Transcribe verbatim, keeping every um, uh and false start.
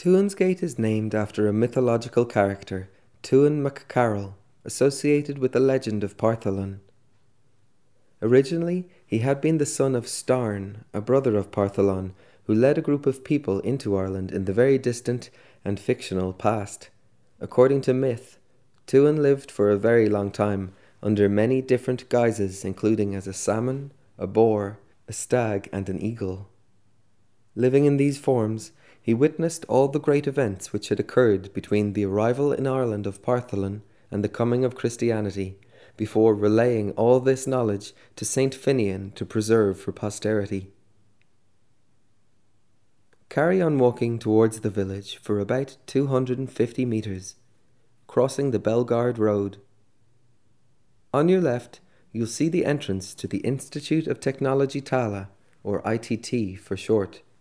Tuansgate is named after a mythological character, Tuan Mac Carroll, associated with the legend of Partholon. Originally, he had been the son of Starn, a brother of Partholon, who led a group of people into Ireland in the very distant and fictional past. According to myth, Tuan lived for a very long time, under many different guises, including as a salmon, a boar, a stag, and an eagle. Living in these forms, he witnessed all the great events which had occurred between the arrival in Ireland of Partholon and the coming of Christianity, before relaying all this knowledge to Saint Finian to preserve for posterity. Carry on walking towards the village for about two hundred fifty metres, crossing the Bellegarde Road. On your left, you'll see the entrance to the Institute of Technology Tallaght, or I T T for short.